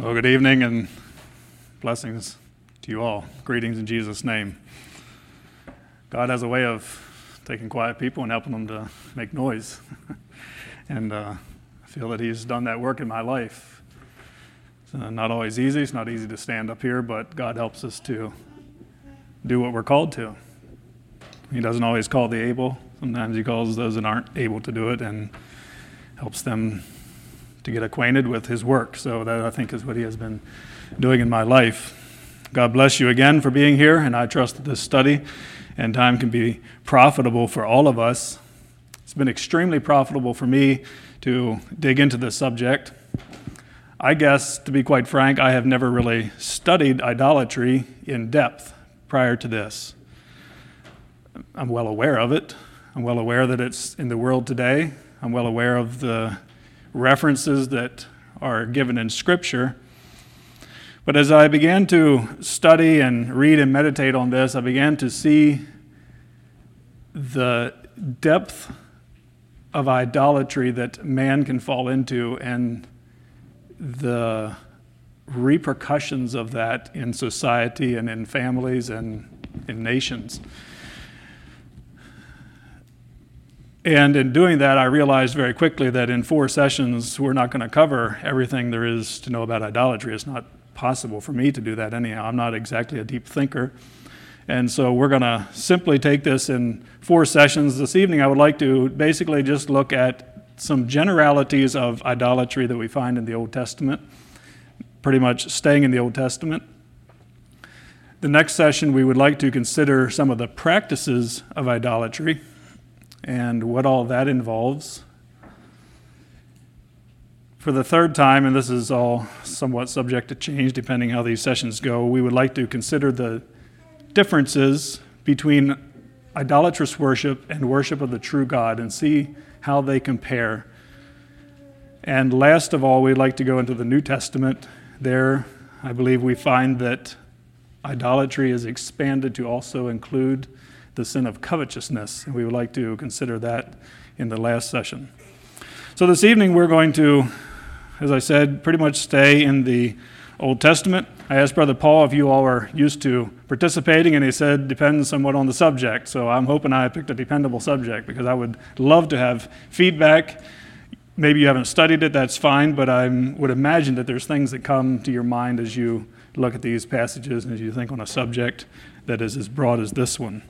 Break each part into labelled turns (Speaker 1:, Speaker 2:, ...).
Speaker 1: Well, good evening and blessings to you all. Greetings in Jesus' name. God has a way of taking quiet people and helping them to make noise. And I feel that He's done that work in my life. It's not always easy. It's not easy to stand up here, but God helps us to do what we're called to. He doesn't always call the able. Sometimes He calls those that aren't able to do it and helps them to get acquainted with His work. So that, I think, is what He has been doing in my life. God bless you again for being here, and I trust that this study and time can be profitable for all of us. It's been extremely profitable for me to dig into this subject. I guess, to be quite frank, I have never really studied idolatry in depth prior to this. I'm well aware of it. I'm well aware that it's in the world today. I'm well aware of the references that are given in Scripture. But as I began to study and read and meditate on this, I began to see the depth of idolatry that man can fall into and the repercussions of that in society and in families and in nations. And in doing that, I realized very quickly that in 4 sessions, we're not going to cover everything there is to know about idolatry. It's not possible for me to do that anyhow. I'm not exactly a deep thinker. And so we're going to simply take this in 4 sessions. This evening, I would like to basically just look at some generalities of idolatry that we find in the Old Testament, pretty much staying in the Old Testament. The next session, we would like to consider some of the practices of idolatry and what all that involves. For the third time, and this is all somewhat subject to change depending how these sessions go, we would like to consider the differences between idolatrous worship and worship of the true God and see how they compare. And last of all, we'd like to go into the New Testament. There, I believe we find that idolatry is expanded to also include the sin of covetousness, and we would like to consider that in the last session. So this evening we're going to, as I said, pretty much stay in the Old Testament. I asked Brother Paul if you all are used to participating, and he said depends somewhat on the subject. So I'm hoping I picked a dependable subject because I would love to have feedback. Maybe you haven't studied it, that's fine, but I would imagine that there's things that come to your mind as you look at these passages and as you think on a subject that is as broad as this one.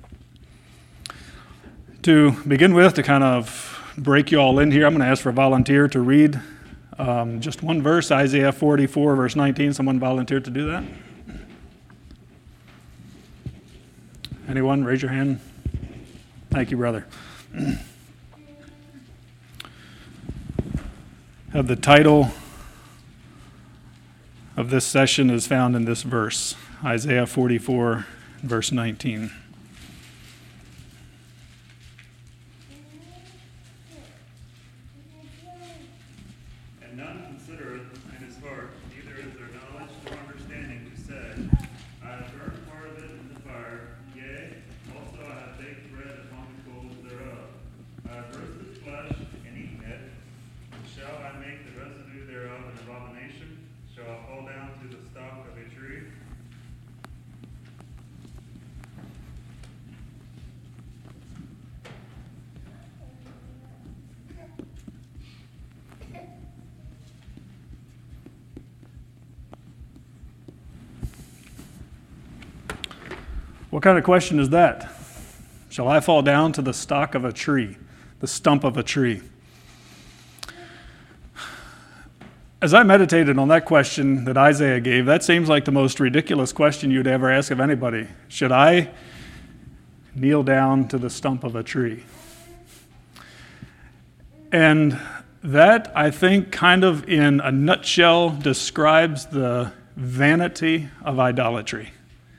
Speaker 1: To begin with, to kind of break you all in here, I'm going to ask for a volunteer to read just one verse, Isaiah 44, verse 19. Someone volunteered to do that? Anyone? Raise your hand. Thank you, brother. The title of this session is found in this verse, Isaiah 44, verse 19. What kind of question is that? Shall I fall down to the stalk of a tree, the stump of a tree? As I meditated on that question that Isaiah gave, that seems like the most ridiculous question you'd ever ask of anybody. Should I kneel down to the stump of a tree? And that, I think, kind of in a nutshell describes the vanity of idolatry.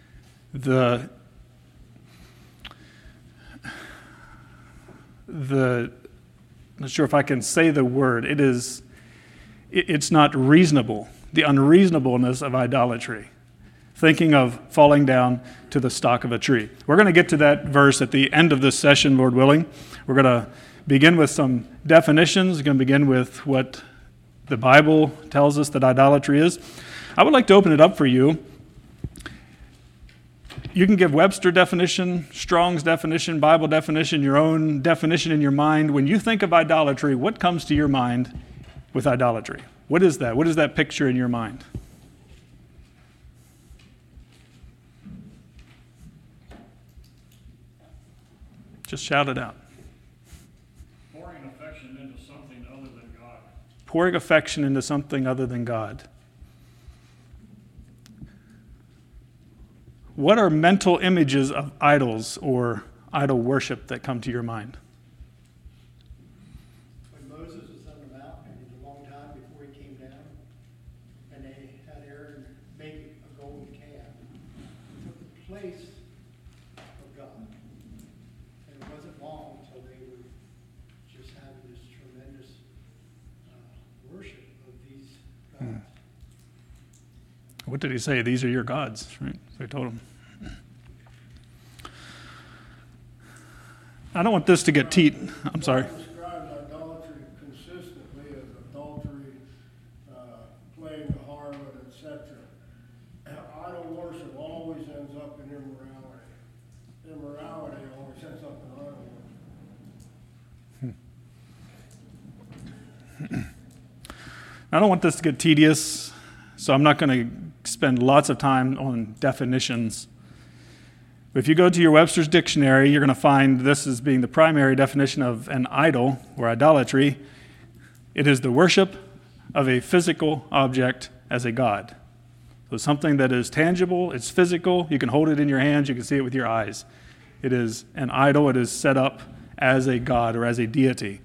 Speaker 1: I'm not sure if I can say the word. It's not reasonable, the unreasonableness of idolatry, thinking of falling down to the stalk of a tree. We're going to get to that verse at the end of this session, Lord willing. We're going to begin with some definitions. We're going to begin with what the Bible tells us that idolatry is. I would like to open it up for you. You can give Webster definition, Strong's definition, Bible definition, your own definition in your mind. When you think of idolatry, what comes to your mind with idolatry? What is that? What is that picture in your mind? Just shout it out.
Speaker 2: Pouring affection into something other than God.
Speaker 1: Pouring affection into something other than God. What are mental images of idols or idol worship that come to your mind?
Speaker 3: When Moses was on the mountain, it was a long time before he came down, and they had Aaron make a golden calf. It took the place of God. And it wasn't long until they were just having this tremendous worship of these gods.
Speaker 1: What did he say? These are your gods, right? They told him. I don't want this to get I'm sorry.
Speaker 4: God describes idolatry consistently as adultery, playing the harlot, etc. Idol worship always ends up in immorality. Immorality always ends up in idol worship.
Speaker 1: I don't want this to get tedious, so I'm not going to spend lots of time on definitions. If you go to your Webster's dictionary, you're going to find this as being the primary definition of an idol or idolatry. It is the worship of a physical object as a god. So something that is tangible, it's physical, you can hold it in your hands, you can see it with your eyes. It is an idol, it is set up as a god or as a deity.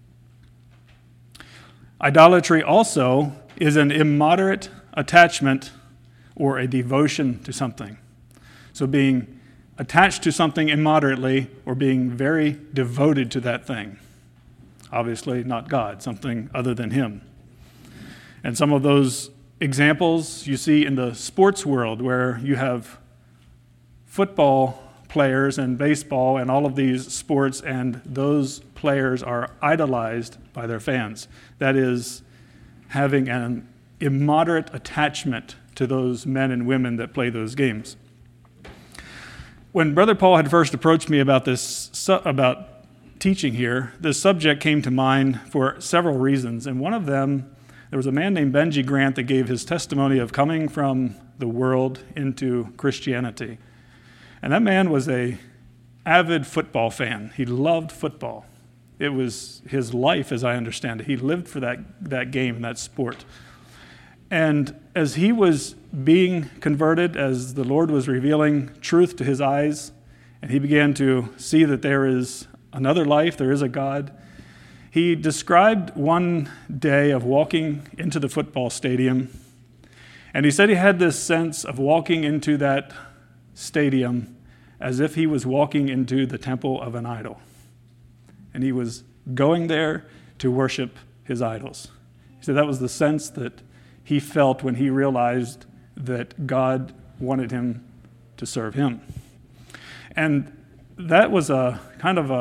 Speaker 1: Idolatry also is an immoderate attachment or a devotion to something. So being attached to something immoderately or being very devoted to that thing. Obviously not God, something other than Him. And some of those examples you see in the sports world where you have football players and baseball and all of these sports, and those players are idolized by their fans. That is having an immoderate attachment to those men and women that play those games. When Brother Paul had first approached me about about teaching here, this subject came to mind for several reasons. And one of them, there was a man named Benji Grant that gave his testimony of coming from the world into Christianity. And that man was an avid football fan. He loved football. It was his life, as I understand it. He lived for that game, that sport. And as he was being converted, as the Lord was revealing truth to his eyes, and he began to see that there is another life, there is a God, he described one day of walking into the football stadium, and he said he had this sense of walking into that stadium as if he was walking into the temple of an idol. And he was going there to worship his idols. He said that was the sense that he felt when he realized that God wanted him to serve him. And that was a kind of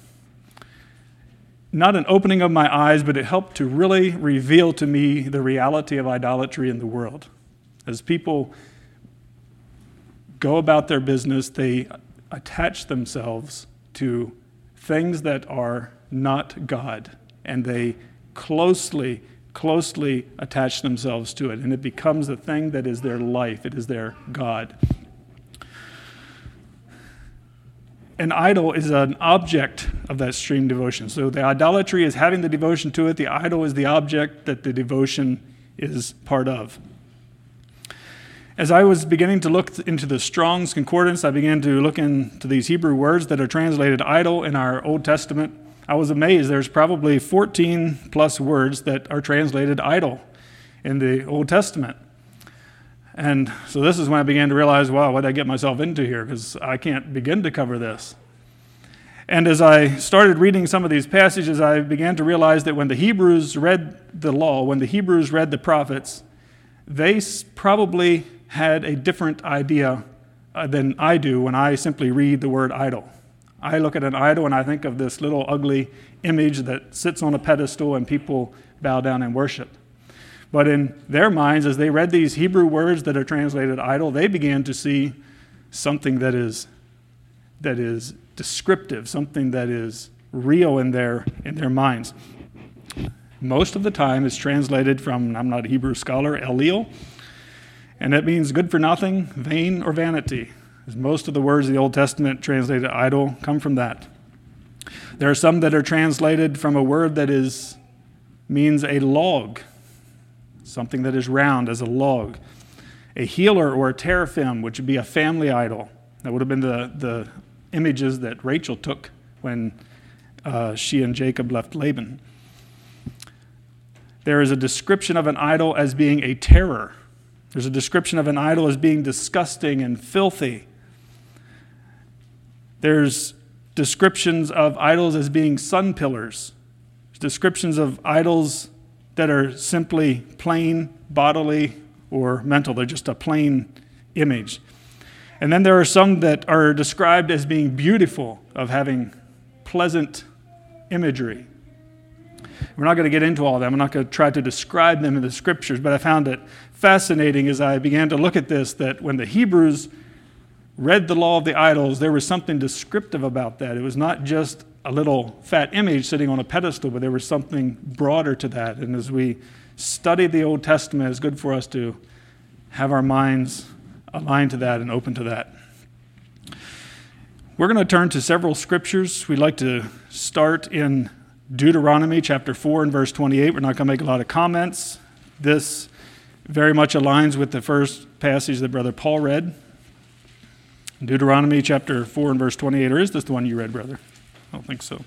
Speaker 1: not an opening of my eyes, but it helped to really reveal to me the reality of idolatry in the world. As people go about their business, they attach themselves to things that are not God, and they closely attach themselves to it, and it becomes the thing that is their life. It is their God. An idol is an object of that extreme devotion. So the idolatry is having the devotion to it. The idol is the object that the devotion is part of. As I was beginning to look into the Strong's Concordance, I began to look into these Hebrew words that are translated idol in our Old Testament. I was amazed. There's probably 14 plus words that are translated idol in the Old Testament. And so this is when I began to realize, wow, what did I get myself into here? Because I can't begin to cover this. And as I started reading some of these passages, I began to realize that when the Hebrews read the law, when the Hebrews read the prophets, they probably had a different idea than I do when I simply read the word idol. I look at an idol and I think of this little ugly image that sits on a pedestal and people bow down and worship. But in their minds, as they read these Hebrew words that are translated idol, they began to see something that is descriptive, something that is real in their minds. Most of the time it's translated from, I'm not a Hebrew scholar, Elil, and it means good for nothing, vain, or vanity. As most of the words of the Old Testament translated idol come from that. There are some that are translated from a word that means a log, something that is round as a log. A healer or a teraphim, which would be a family idol. That would have been the images that Rachel took when she and Jacob left Laban. There is a description of an idol as being a terror. There's a description of an idol as being disgusting and filthy. There's descriptions of idols as being sun pillars. There's descriptions of idols that are simply plain, bodily, or mental. They're just a plain image. And then there are some that are described as being beautiful, of having pleasant imagery. We're not going to get into all of them. I'm not going to try to describe them in the scriptures, but I found it fascinating as I began to look at this, that when the Hebrews read the law of the idols, there was something descriptive about that. It was not just a little fat image sitting on a pedestal, but there was something broader to that. And as we study the Old Testament, it's good for us to have our minds aligned to that and open to that. We're going to turn to several scriptures. We'd like to start in Deuteronomy chapter 4 and verse 28. We're not going to make a lot of comments. This very much aligns with the first passage that Brother Paul read. Deuteronomy chapter 4 and verse 28. Or is this the one you read, brother? I don't think so.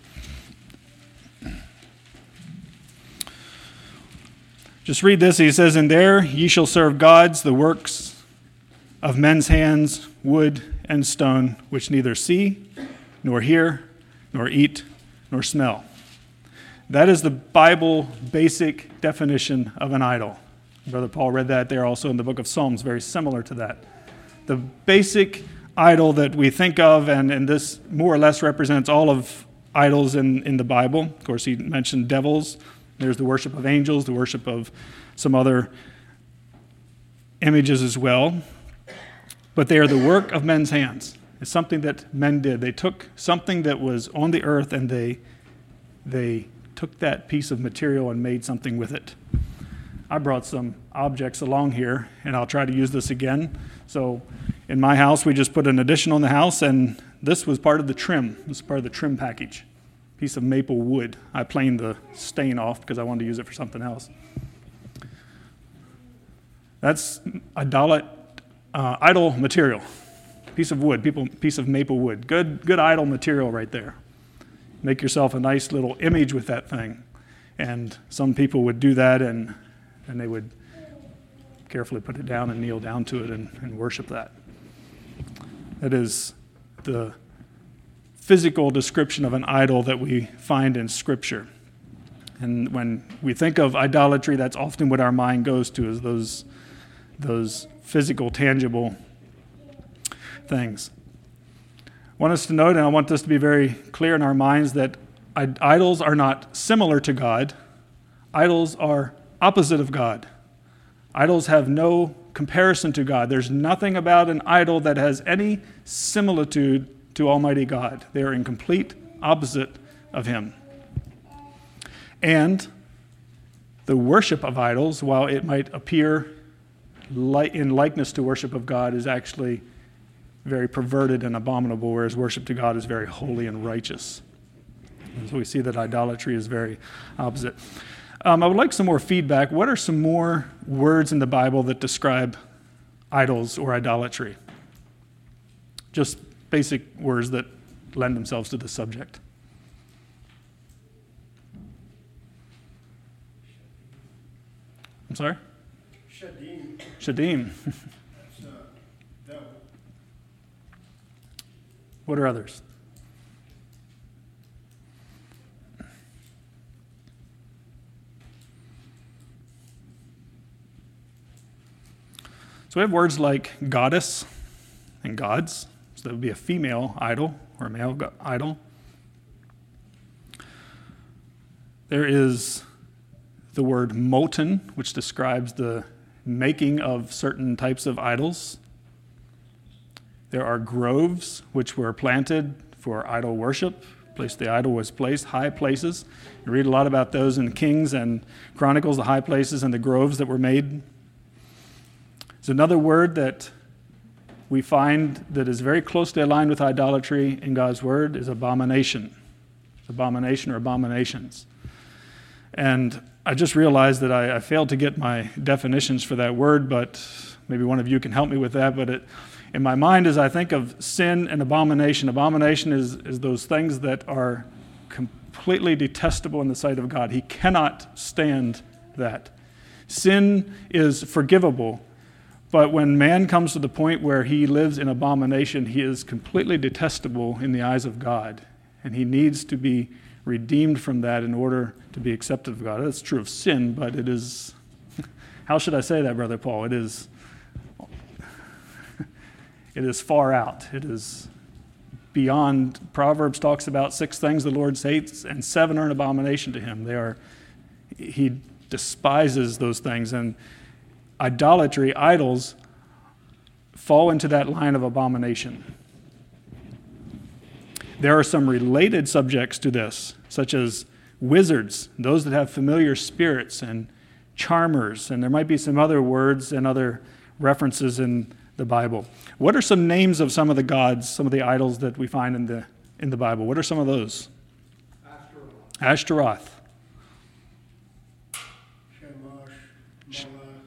Speaker 1: Just read this. He says, "And there ye shall serve gods, the works of men's hands, wood and stone, which neither see, nor hear, nor eat, nor smell." That is the Bible basic definition of an idol. Brother Paul read that there also in the book of Psalms, very similar to that. The basic idol that we think of, and this more or less represents all of idols in the Bible. Of course, he mentioned devils. There's the worship of angels, the worship of some other images as well. But they are the work of men's hands. It's something that men did. They took something that was on the earth and they took that piece of material and made something with it. I brought some objects along here, and I'll try to use this again. So in my house, we just put an addition on the house, and this was part of the trim. This is part of the trim package. Piece of maple wood. I planed the stain off because I wanted to use it for something else. That's idol material. Piece of wood, piece of maple wood. Good idol material right there. Make yourself a nice little image with that thing. And some people would do that, and they would carefully put it down and kneel down to it and worship that. That is the physical description of an idol that we find in Scripture. And when we think of idolatry, that's often what our mind goes to, is those physical, tangible things. I want us to note, and I want this to be very clear in our minds, that idols are not similar to God. Idols are opposite of God. Idols have no comparison to God. There's nothing about an idol that has any similitude to Almighty God. They are in complete opposite of Him. And the worship of idols, while it might appear in likeness to worship of God, is actually very perverted and abominable, whereas worship to God is very holy and righteous. And so we see that idolatry is very opposite. I would like some more feedback. What are some more words in the Bible that describe idols or idolatry? Just basic words that lend themselves to the subject. I'm sorry?
Speaker 4: Shadim,
Speaker 1: Shadim.
Speaker 4: that's devil.
Speaker 1: What are others? So we have words like goddess and gods. So that would be a female idol or a male idol. There is the word molten, which describes the making of certain types of idols. There are groves, which were planted for idol worship, place the idol was placed, high places. You read a lot about those in Kings and Chronicles, the high places and the groves that were made. There's another word that we find that is very closely aligned with idolatry in God's word is abomination. Abomination or abominations. And I just realized that I failed to get my definitions for that word, but maybe one of you can help me with that. But in my mind, as I think of sin and abomination is those things that are completely detestable in the sight of God. He cannot stand that. Sin is forgivable, but when man comes to the point where he lives in abomination, he is completely detestable in the eyes of God, and he needs to be redeemed from that in order to be accepted of God. That's true of sin, but it is, how should I say that, Brother Paul? It is far out. It is beyond. Proverbs talks about 6 things the Lord hates, and 7 are an abomination to him. He despises those things, and idolatry, idols, fall into that line of abomination. There are some related subjects to this, such as wizards, those that have familiar spirits, and charmers, and there might be some other words and other references in the Bible. What are some names of some of the gods, some of the idols that we find in the Bible? What are some of those? Ashtaroth.
Speaker 4: Shamash,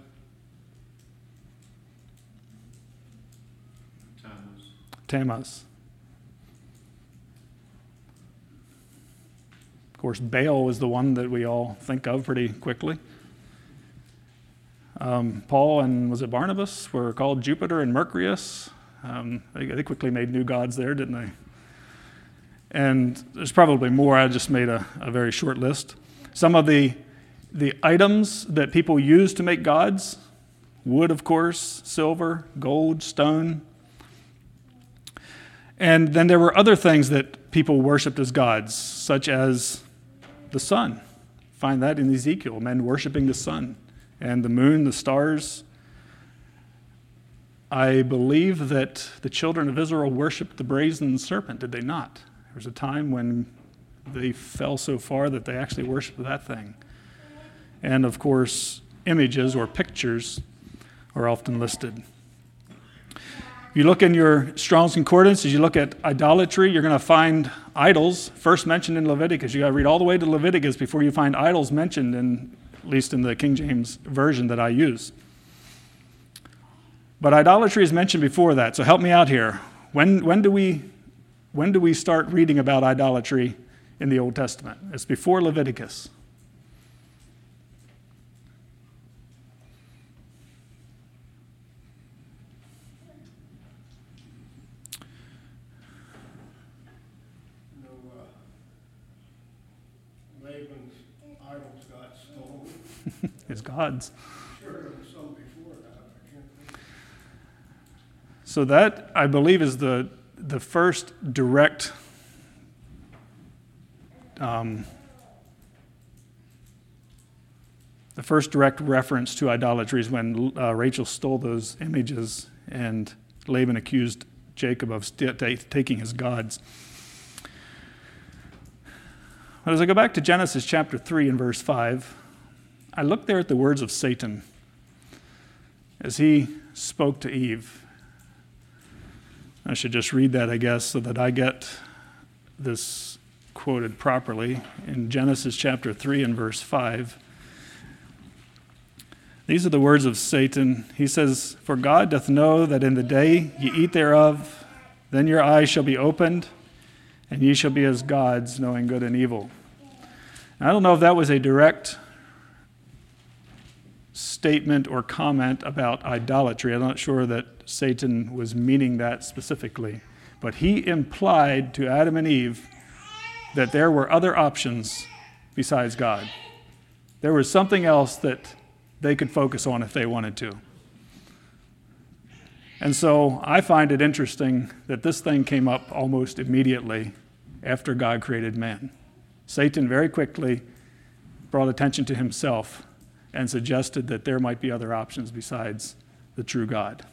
Speaker 1: Tammuz. Of course, Baal is the one that we all think of pretty quickly. Paul and was it Barnabas were called Jupiter and Mercurius. They quickly made new gods there, didn't they? And there's probably more. I just made a very short list. Some of the items that people use to make gods: wood, of course, silver, gold, stone. And then there were other things that people worshipped as gods, such as the sun. Find that in Ezekiel, men worshiping the sun. And the moon, the stars. I believe that the children of Israel worshiped the brazen serpent, did they not? There was a time when they fell so far that they actually worshiped that thing. And of course, images or pictures are often listed. If you look in your Strong's Concordance, as you look at idolatry, you're going to find idols first mentioned in Leviticus. You got to read all the way to Leviticus before you find idols mentioned at least in the King James Version that I use. But idolatry is mentioned before that, so help me out here. When do we start reading about idolatry in the Old Testament? It's before Leviticus.
Speaker 4: Laban's idols got stolen.
Speaker 1: It's God's.
Speaker 4: Sure, there was some before that. I can't think.
Speaker 1: So that, I believe, is the first direct reference to idolatry is when Rachel stole those images and Laban accused Jacob of taking his gods. But as I go back to Genesis chapter 3 and verse 5, I look there at the words of Satan as he spoke to Eve. I should just read that, I guess, so that I get this quoted properly. In Genesis chapter 3 and verse 5, these are the words of Satan. He says, "For God doth know that in the day ye eat thereof, then your eyes shall be opened, and ye shall be as gods, knowing good and evil." And I don't know if that was a direct statement or comment about idolatry. I'm not sure that Satan was meaning that specifically. But he implied to Adam and Eve that there were other options besides God. There was something else that they could focus on if they wanted to. And so I find it interesting that this thing came up almost immediately after God created man. Satan very quickly brought attention to himself and suggested that there might be other options besides the true God.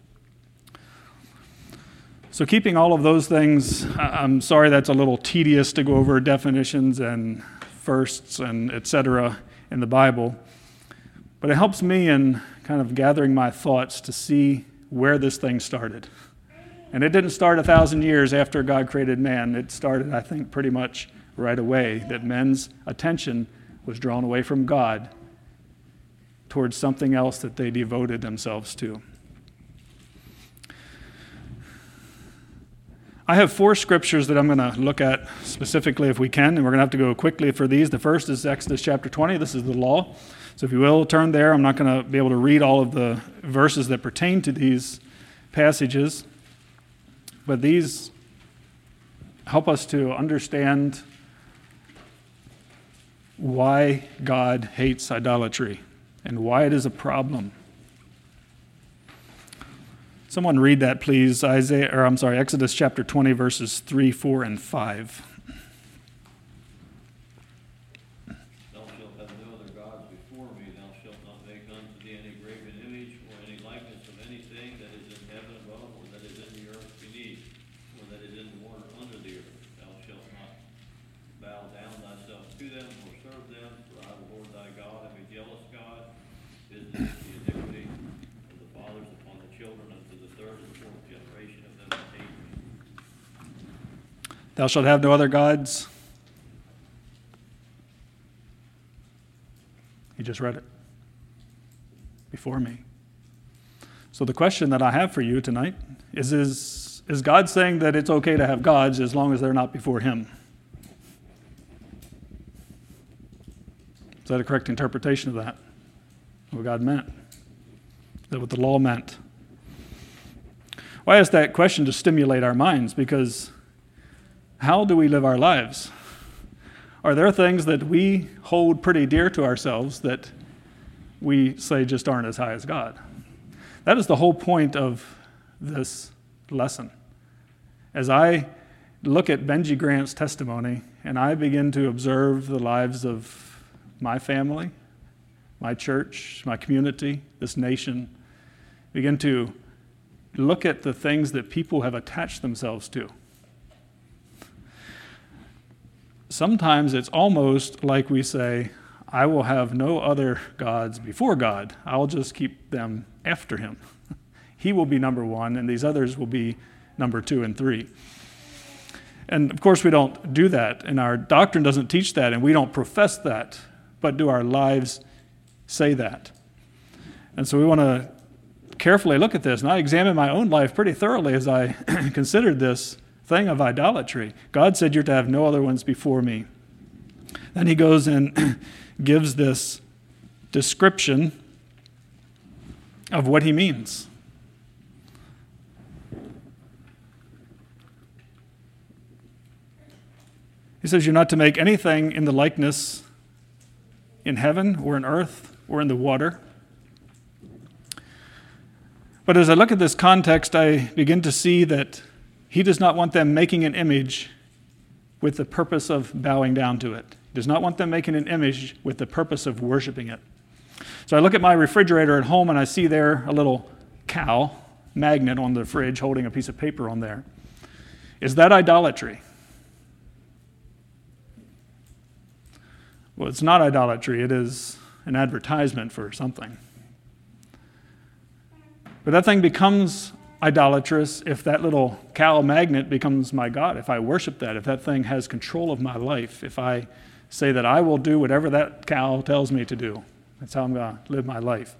Speaker 1: So keeping all of those things, I'm sorry that's a little tedious to go over definitions and firsts and etc. in the Bible, but it helps me in kind of gathering my thoughts to see where this thing started. And it didn't start 1,000 years after God created man. It started, I think, pretty much right away, that men's attention was drawn away from God towards something else that they devoted themselves to. I have 4 scriptures that I'm going to look at specifically if we can, and we're going to have to go quickly for these. The first is Exodus chapter 20. This is the law. So if you will, turn there. I'm not going to be able to read all of the verses that pertain to these passages, but these help us to understand why God hates idolatry and why it is a problem. Someone read that, please. Exodus chapter 20, verses 3, 4, and 5.
Speaker 5: Thou shalt have no other gods before me. Thou shalt not make unto thee any graven image or any likeness of anything that is in heaven above, or that is in the earth beneath, or that is in the water under the earth. Thou shalt not bow down thyself to them or serve them, for I, the Lord thy God, am a jealous God, visiting the iniquity of the fathers upon the children unto the third and fourth generation of them that hate me.
Speaker 1: Thou shalt have no other gods. You just read it. Before me. So the question that I have for you tonight is God saying that it's okay to have gods as long as they're not before him? Is that a correct interpretation of that? What God meant? Is that what the law meant? Why is that question to stimulate our minds? Because how do we live our lives? Are there things that we hold pretty dear to ourselves that we say just aren't as high as God? That is the whole point of this lesson. As I look at Benji Grant's testimony and I begin to observe the lives of my family, my church, my community, this nation, begin to look at the things that people have attached themselves to. Sometimes it's almost like we say, I will have no other gods before God. I'll just keep them after him. He will be number one, and these others will be number 2 and 3. And of course, we don't do that, and our doctrine doesn't teach that, and we don't profess that, but do our lives say that? And so we want to carefully look at this, and I examined my own life pretty thoroughly as I considered this thing of idolatry. God said, you're to have no other ones before me. Then he goes and gives this description of what he means. He says, you're not to make anything in the likeness in heaven or in earth or in the water. But as I look at this context, I begin to see that he does not want them making an image with the purpose of bowing down to it. He does not want them making an image with the purpose of worshiping it. So I look at my refrigerator at home and I see there a little cow magnet on the fridge holding a piece of paper on there. Is that idolatry? Well, it's not idolatry. It is an advertisement for something. But that thing becomes idolatrous if that little cow magnet becomes my God, if I worship that, if that thing has control of my life, if I say that I will do whatever that cow tells me to do. That's how I'm going to live my life.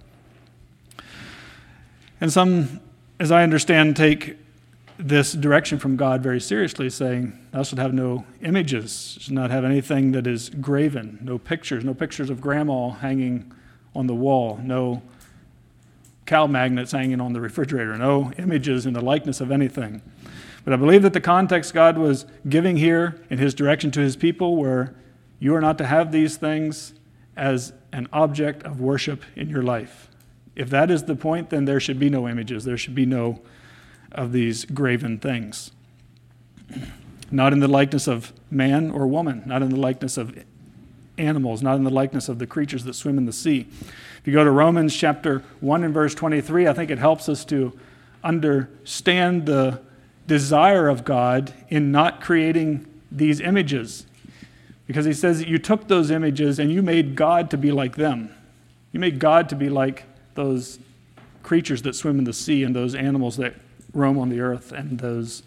Speaker 1: And some, as I understand, take this direction from God very seriously, saying, thou shalt have no images, shalt not have anything that is graven, no pictures of grandma hanging on the wall, no cow magnets hanging on the refrigerator, no images in the likeness of anything. But I believe that the context God was giving here in his direction to his people were, you are not to have these things as an object of worship in your life. If that is the point, then there should be no images. There should be no of these graven things. Not in the likeness of man or woman, not in the likeness of animals, not in the likeness of the creatures that swim in the sea. If you go to Romans chapter 1 and verse 23, I think it helps us to understand the desire of God in not creating these images. Because he says that you took those images and you made God to be like them. You made God to be like those creatures that swim in the sea and those animals that roam on the earth and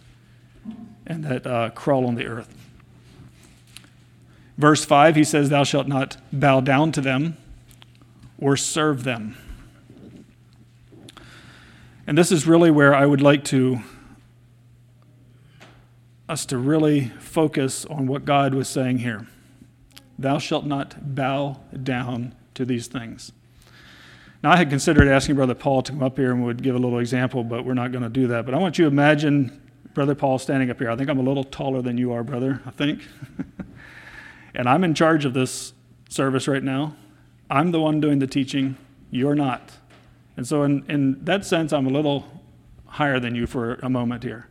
Speaker 1: that crawl on the earth. Verse 5, he says, thou shalt not bow down to them or serve them. And this is really where I would like us to really focus on what God was saying here. Thou shalt not bow down to these things. Now, I had considered asking Brother Paul to come up here and would give a little example, but we're not going to do that. But I want you to imagine Brother Paul standing up here. I think I'm a little taller than you are, brother, I think. And I'm in charge of this service right now. I'm the one doing the teaching. You're not. And so in that sense, I'm a little higher than you for a moment here.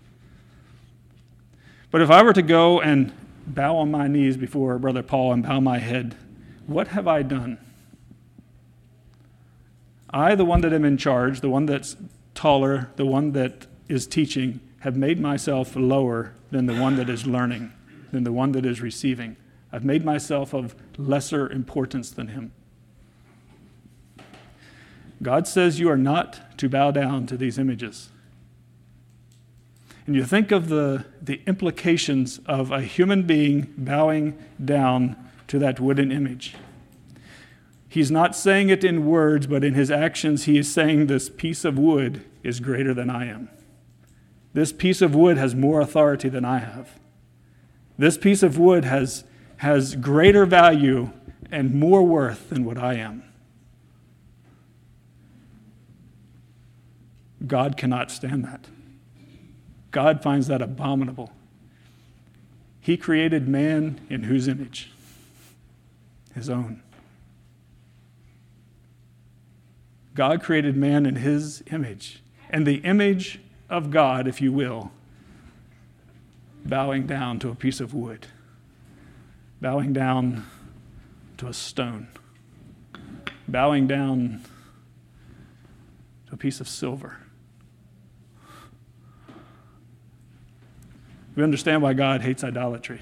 Speaker 1: But if I were to go and bow on my knees before Brother Paul and bow my head, what have I done? I, the one that am in charge, the one that's taller, the one that is teaching, have made myself lower than the one that is learning, than the one that is receiving. I've made myself of lesser importance than him. God says you are not to bow down to these images. And you think of the implications of a human being bowing down to that wooden image. He's not saying it in words, but in his actions, he is saying this piece of wood is greater than I am. This piece of wood has more authority than I have. This piece of wood has greater value and more worth than what I am. God cannot stand that. God finds that abominable. He created man in whose image? His own. God created man in his image. And the image of God, if you will, bowing down to a piece of wood, bowing down to a stone, bowing down to a piece of silver. We understand why God hates idolatry.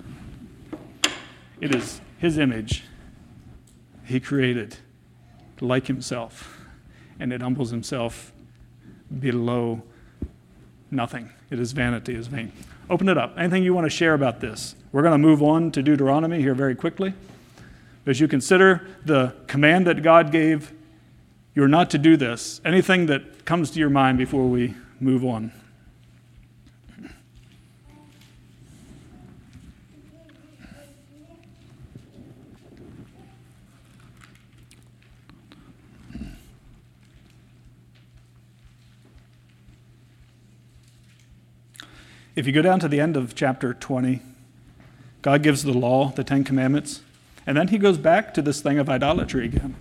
Speaker 1: It is his image he created like himself, and it humbles himself below nothing. It is vanity, it is vain. Open it up. Anything you want to share about this? We're going to move on to Deuteronomy here very quickly. As you consider the command that God gave, you're not to do this. Anything that comes to your mind before we move on? If you go down to the end of chapter 20, God gives the law, the 10 Commandments, and then he goes back to this thing of idolatry again.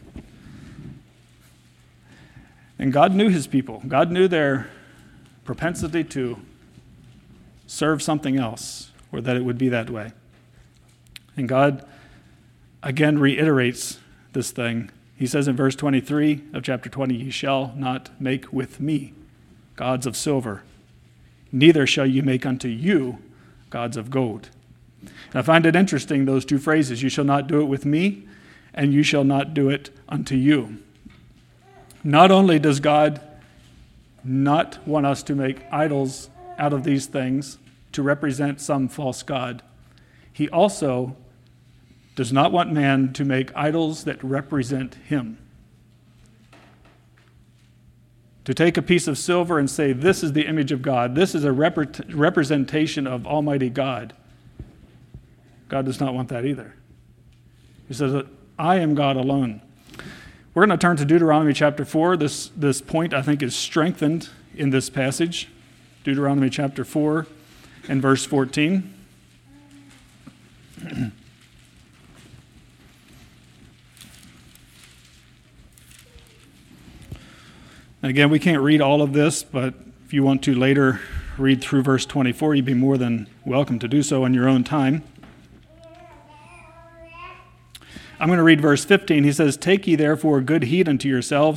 Speaker 1: And God knew his people. God knew their propensity to serve something else, or that it would be that way. And God again reiterates this thing. He says in verse 23 of chapter 20, ye shall not make with me gods of silver, neither shall you make unto you gods of gold. And I find it interesting, those two phrases, you shall not do it with me, and you shall not do it unto you. Not only does God not want us to make idols out of these things to represent some false god, he also does not want man to make idols that represent him. To take a piece of silver and say, this is the image of God, this is a representation of Almighty God. God does not want that either. He says that I am God alone. We're going to turn to Deuteronomy chapter 4. This point, I think, is strengthened in this passage. Deuteronomy chapter 4 and verse 14. Again, we can't read all of this, but if you want to later read through verse 24, you'd be more than welcome to do so in your own time. I'm going to read verse 15. He says, "Take ye therefore good heed unto yourselves,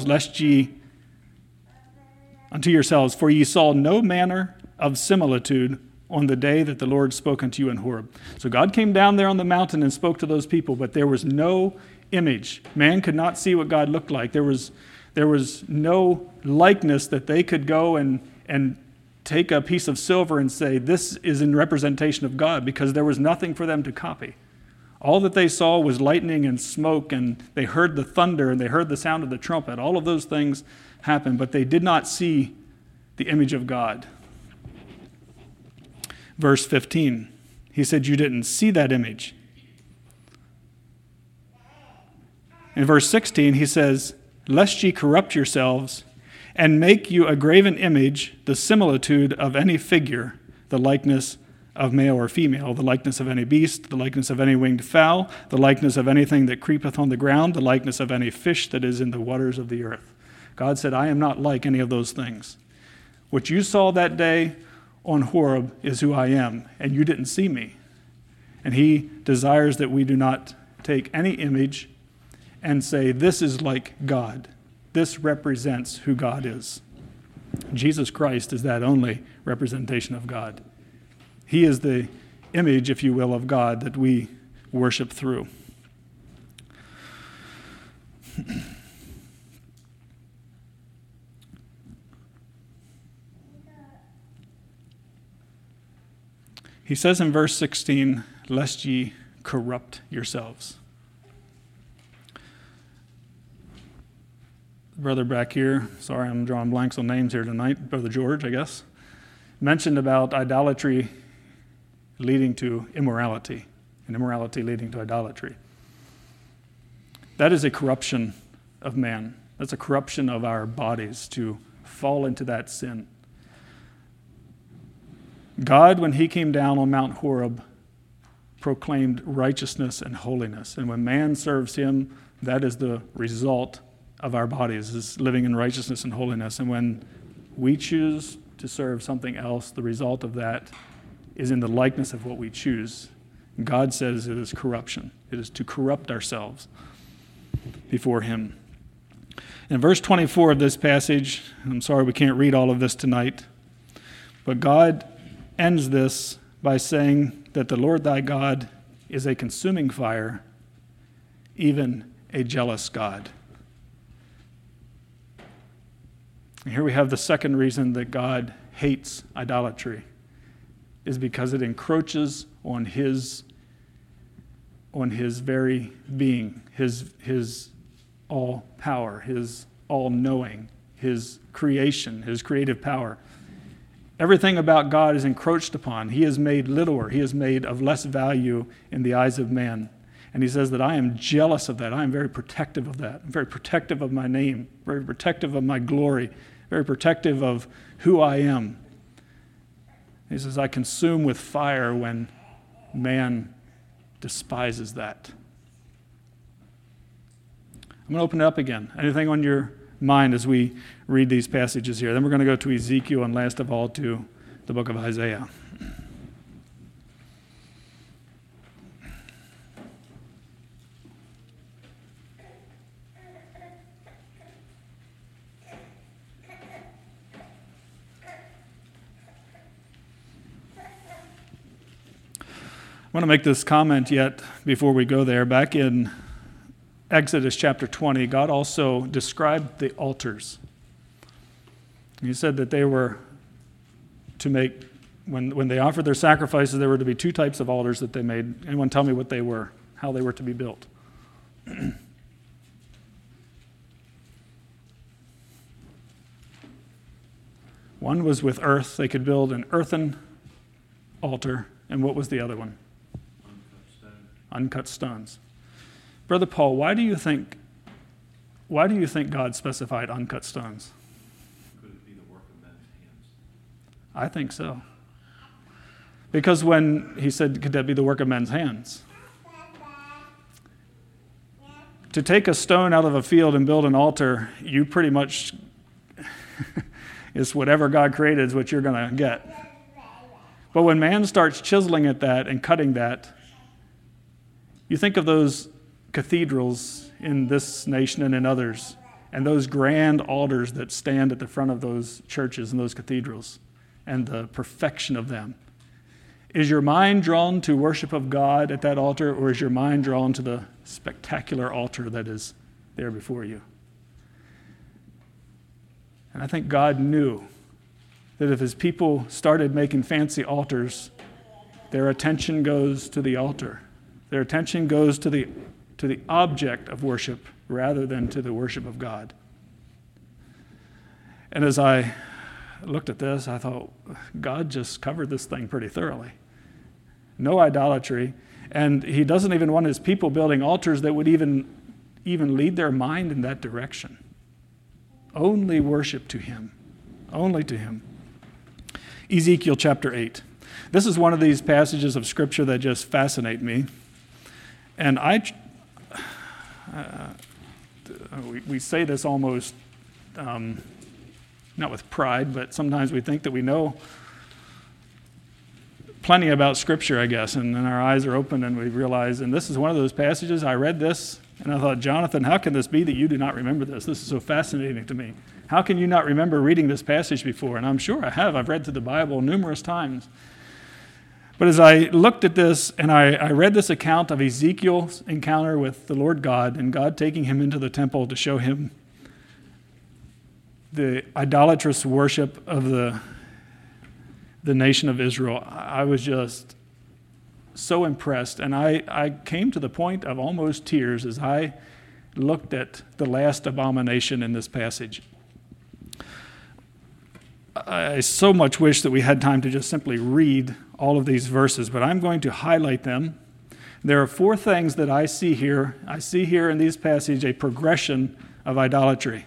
Speaker 1: for ye saw no manner of similitude on the day that the Lord spoke unto you in Horeb." So God came down there on the mountain and spoke to those people, but there was no image. Man could not see what God looked like. There was no likeness that they could go and take a piece of silver and say, this is in representation of God, because there was nothing for them to copy. All that they saw was lightning and smoke, and they heard the thunder, and they heard the sound of the trumpet. All of those things happened, but they did not see the image of God. Verse 15, he said, you didn't see that image. In verse 16, he says, lest ye corrupt yourselves and make you a graven image, the similitude of any figure, the likeness of male or female, the likeness of any beast, the likeness of any winged fowl, the likeness of anything that creepeth on the ground, the likeness of any fish that is in the waters of the earth. God said, I am not like any of those things. What you saw that day on Horeb is who I am, and you didn't see me. And he desires that we do not take any image and say, this is like God. This represents who God is. Jesus Christ is that only representation of God. He is the image, if you will, of God that we worship through. He says in verse 16, lest ye corrupt yourselves. Brother back here, sorry I'm drawing blanks on names here tonight, Brother George, I guess, mentioned about idolatry leading to immorality, and immorality leading to idolatry. That is a corruption of man. That's a corruption of our bodies to fall into that sin. God, when he came down on Mount Horeb, proclaimed righteousness and holiness. And when man serves him, that is the result of our bodies, is living in righteousness and holiness. And when we choose to serve something else, the result of that is in the likeness of what we choose. God says it is corruption. It is to corrupt ourselves before him. In verse 24 of this passage, I'm sorry we can't read all of this tonight, but God ends this by saying that the Lord thy God is a consuming fire, even a jealous God. And here we have the second reason that God hates idolatry, is because it encroaches on his very being, his all power, his all knowing, his creation, his creative power. Everything about God is encroached upon. He is made littler. He is made of less value in the eyes of man. And he says that I am jealous of that. I am very protective of that. I'm very protective of my name, very protective of my glory, very protective of who I am. He says, I consume with fire when man despises that. I'm going to open it up again. Anything on your mind as we read these passages here? Then we're going to go to Ezekiel and last of all to the book of Isaiah. I want to make this comment yet before we go there. Back in Exodus chapter 20, God also described the altars. He said that they were to make, when they offered their sacrifices, there were to be two types of altars that they made. Anyone tell me what they were, how they were to be built? One was with earth. They could build an earthen altar. And what was the other one? Uncut stones. Brother Paul, why do you think God specified uncut stones?
Speaker 5: Could it be the work of men's hands?
Speaker 1: I think so. Because when he said, could that be the work of men's hands? To take a stone out of a field and build an altar, you pretty much, it's whatever God created is what you're going to get. But when man starts chiseling at that and cutting that, you think of those cathedrals in this nation and in others, and those grand altars that stand at the front of those churches and those cathedrals, and the perfection of them. Is your mind drawn to worship of God at that altar, or is your mind drawn to the spectacular altar that is there before you? And I think God knew that if his people started making fancy altars, their attention goes to the altar. Their attention goes to the object of worship rather than to the worship of God. And as I looked at this, I thought, God just covered this thing pretty thoroughly. No idolatry. And he doesn't even want his people building altars that would even lead their mind in that direction. Only worship to him. Only to him. Ezekiel chapter 8. This is one of these passages of Scripture that just fascinate me. And we say this almost, not with pride, but sometimes we think that we know plenty about Scripture, I guess, and then our eyes are open and we realize, and this is one of those passages, I read this, and I thought, Jonathan, how can this be that you do not remember this? This is so fascinating to me. How can you not remember reading this passage before? And I'm sure I have. I've read through the Bible numerous times. But as I looked at this and I read this account of Ezekiel's encounter with the Lord God and God taking him into the temple to show him the idolatrous worship of the nation of Israel, I was just so impressed. And I came to the point of almost tears as I looked at the last abomination in this passage. I so much wish that we had time to just simply read all of these verses, but I'm going to highlight them. There are 4 things that I see here. I see here in these passages a progression of idolatry.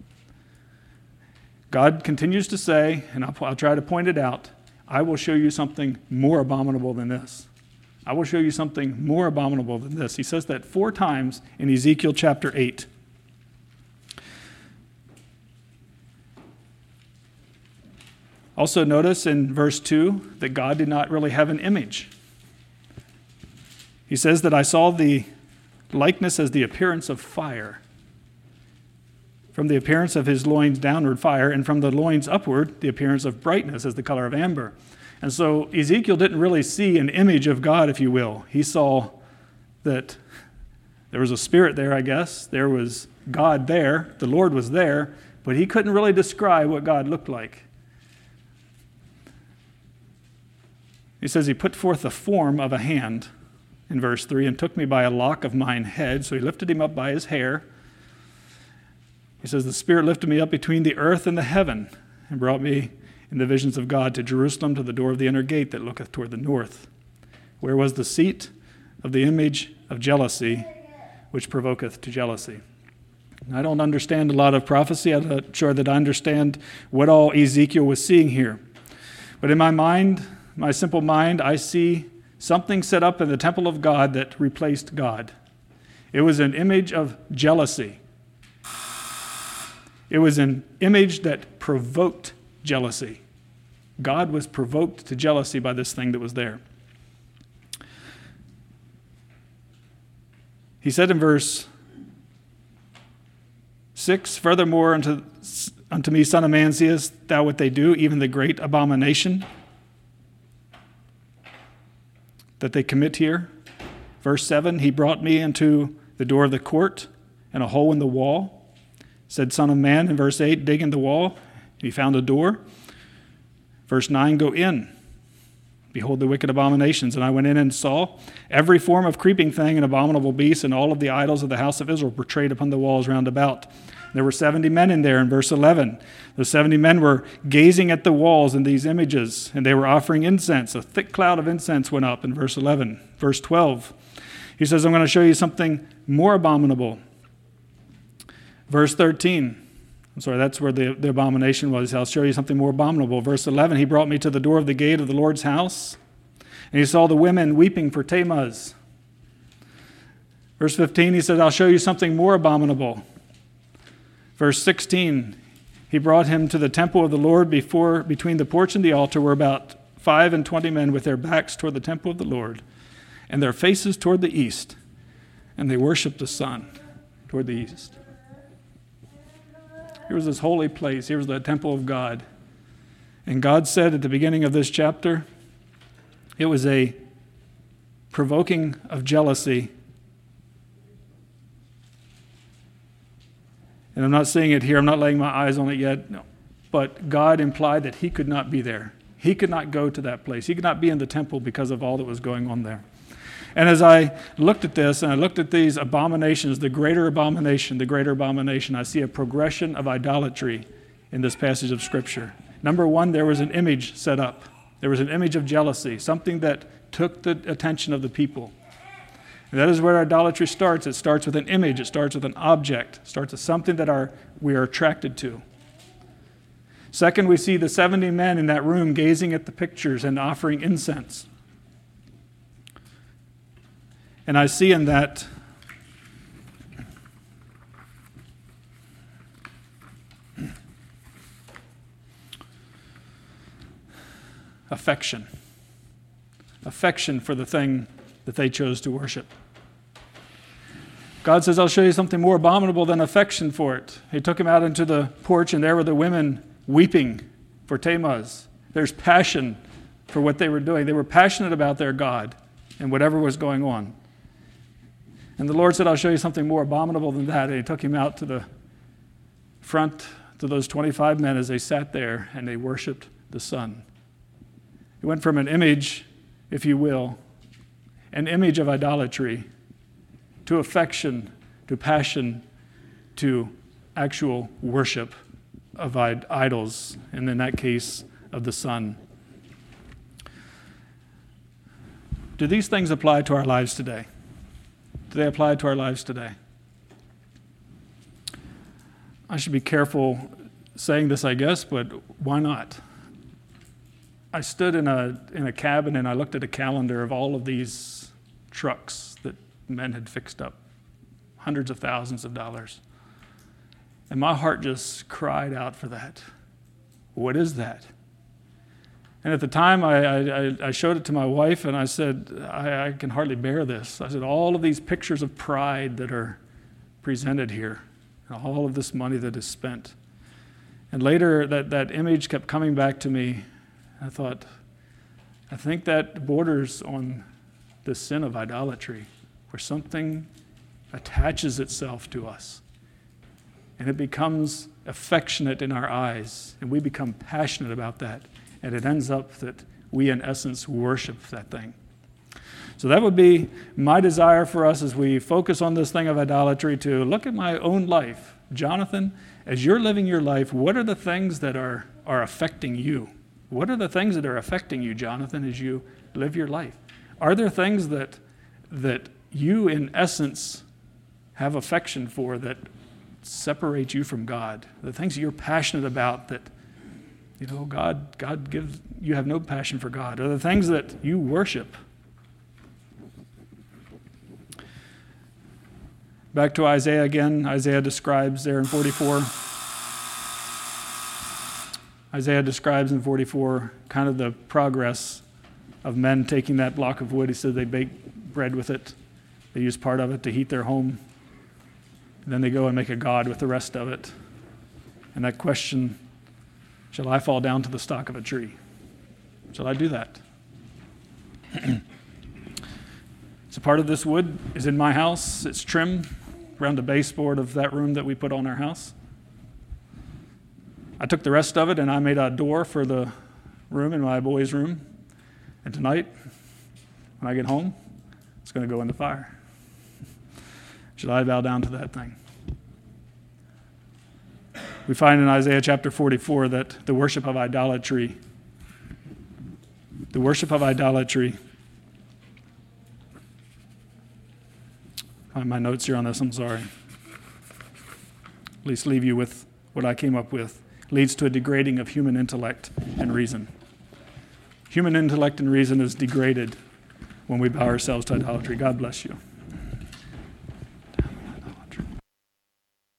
Speaker 1: God continues to say, and I'll try to point it out, I will show you something more abominable than this. I will show you something more abominable than this. He says that 4 times in Ezekiel chapter 8. Also notice in verse 2 that God did not really have an image. He says that I saw the likeness as the appearance of fire. From the appearance of his loins downward fire, and from the loins upward the appearance of brightness as the color of amber. And so Ezekiel didn't really see an image of God, if you will. He saw that there was a spirit there, I guess. There was God there. The Lord was there. But he couldn't really describe what God looked like. He says he put forth the form of a hand in verse 3 and took me by a lock of mine head. So he lifted him up by his hair. He says the Spirit lifted me up between the earth and the heaven and brought me in the visions of God to Jerusalem, to the door of the inner gate that looketh toward the north, where was the seat of the image of jealousy, which provoketh to jealousy. I don't understand a lot of prophecy. I'm not sure that I understand what all Ezekiel was seeing here. But in my mind, my simple mind, I see something set up in the temple of God that replaced God. It was an image of jealousy. It was an image that provoked jealousy. God was provoked to jealousy by this thing that was there. He said in verse 6, furthermore, unto me, son of man, seest thou what they do, even the great abomination that they commit here? Verse 7, he brought me into the door of the court and a hole in the wall. Said, son of man, in verse 8, dig in the wall. He found a door. Verse 9, go in. Behold the wicked abominations. And I went in and saw every form of creeping thing and abominable beast and all of the idols of the house of Israel portrayed upon the walls round about. There were 70 men in there in verse 11. The 70 men were gazing at the walls in these images, and they were offering incense. A thick cloud of incense went up in verse 11. Verse 12, he says, I'm going to show you something more abominable. Verse 13, that's where the abomination was. I'll show you something more abominable. Verse 11, he brought me to the door of the gate of the Lord's house, and he saw the women weeping for Tammuz. Verse 15, he said, I'll show you something more abominable. Verse 16, he brought him to the temple of the Lord. Between the porch and the altar were about 25 men with their backs toward the temple of the Lord and their faces toward the east. and they worshiped the sun toward the east. Here was this holy place. Here was the temple of God. And God said at the beginning of this chapter, it was a provoking of jealousy. And I'm not seeing it here. I'm not laying my eyes on it yet. No. But God implied that he could not be there. He could not go to that place. He could not be in the temple because of all that was going on there. And as I looked at this, and I looked at these abominations, the greater abomination, I see a progression of idolatry in this passage of Scripture. Number one, there was an image set up. There was an image of jealousy, something that took the attention of the people. And that is where idolatry starts. It starts with an image. It starts with an object. It starts with something that we are attracted to. Second, we see the 70 men in that room gazing at the pictures and offering incense. And I see in that affection for the thing that they chose to worship. God says, I'll show you something more abominable than affection for it. He took him out into the porch, and there were the women weeping for Tammuz. There's passion for what they were doing. They were passionate about their God and whatever was going on. And the Lord said, I'll show you something more abominable than that. And he took him out to the front to those 25 men as they sat there and they worshiped the sun. It went from an image, if you will, an image of idolatry, to affection, to passion, to actual worship of idols, and in that case, of the sun. Do these things apply to our lives today? Do they apply to our lives today? I should be careful saying this, I guess, but why not? I stood in a cabin and I looked at a calendar of all of these trucks that men had fixed up, hundreds of thousands of dollars. And my heart just cried out for that. What is that? And at the time, I showed it to my wife, and I said, I can hardly bear this. I said, all of these pictures of pride that are presented here, and all of this money that is spent. And later, that image kept coming back to me. I thought, I think that borders on the sin of idolatry, where something attaches itself to us, and it becomes affectionate in our eyes, and we become passionate about that. And it ends up that we, in essence, worship that thing. So that would be my desire for us as we focus on this thing of idolatry, to look at my own life. Jonathan, as you're living your life, what are the things that are affecting you? What are the things that are affecting you, Jonathan, as you live your life? Are there things that you, in essence, have affection for that separate you from God? The things that you're passionate about that, God gives, you have no passion for God. Are the things that you worship? Back to Isaiah again. Isaiah describes there in 44. Isaiah describes in 44 kind of the progress of men taking that block of wood. He said they bake bread with it. They use part of it to heat their home. And then they go and make a god with the rest of it. And that question, shall I fall down to the stalk of a tree? Shall I do that? So part of this wood is in my house. It's trim around the baseboard of that room that we put on our house. I took the rest of it and I made a door for the room in my boys' room. And tonight, when I get home, it's going to go in the fire. Should I bow down to that thing? We find in Isaiah chapter 44 that the worship of idolatry, find my notes here on this, I'm sorry. At least leave you with what I came up with, leads to a degrading of human intellect and reason. Human intellect and reason is degraded when we bow ourselves to idolatry. God bless you.